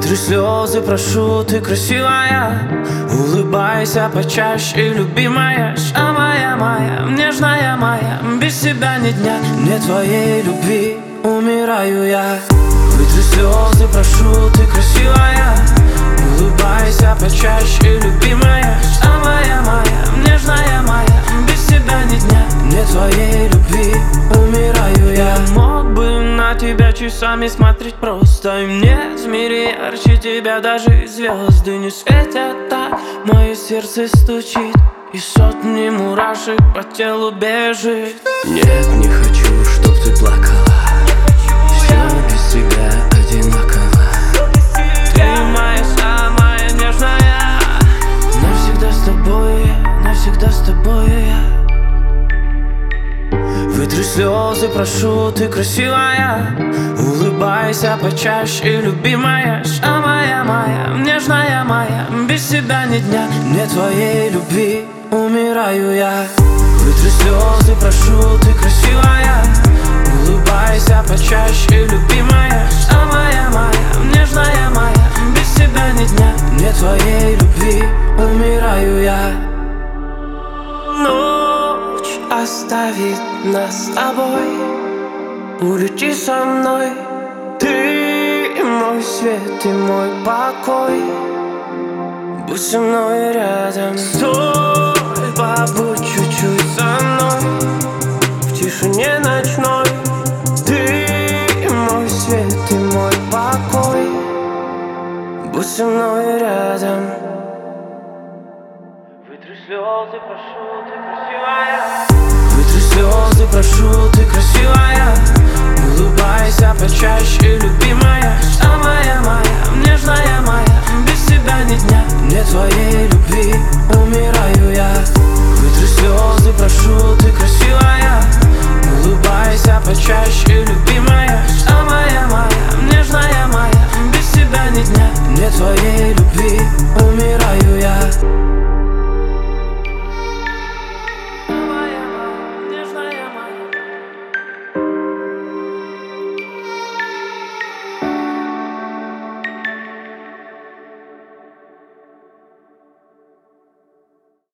Вытри слезы, прошу, ты красивая. Улыбайся почаще, любимая. Самая моя, нежная моя. Без тебя ни дня, нет твоей любви, умираю я. Вытри слезы, прошу, ты красивая. Улыбайся почаще, любимая. Самая моя, нежная моя. Без тебя ни дня, нет твоей любви, умираю я. Мог бы на тебя часами смотреть просто. И нет в мире ярче тебя даже звезды не светят так. Мое сердце стучит, и сотни мурашек по телу бежит. Нет, не хочу, чтоб ты плакала. Все без тебя одинаково. Ты моя самая нежная. Навсегда с тобой я, навсегда с тобой я. Вытри слезы, прошу, ты красивая. Улыбайся почаще, любимая. Самая моя, нежная моя. Без тебя ни дня, нет твоей любви, умираю я. Вытри слезы, прошу, ты красивая. Улыбайся почаще, любимая. Самая моя, нежная моя. Без тебя ни дня, нет твоей любви, умираю я. Ночь оставит нас с тобой. Улети со мной. Ты мой свет и мой покой. Будь со мной рядом. Стой, побудь чуть-чуть со мной. В тишине ночной. Ты мой свет и мой покой. Будь со мной рядом. Вытри слезы, прошу, ты красивая. Вытри слезы, прошу, ты красивая. Улыбайся почаще, любимая. Самая моя, нежная моя. Без тебя ни дня, нет твоей любви, умираю я. Вытри слезы, прошу, ты красивая. Улыбайся почаще,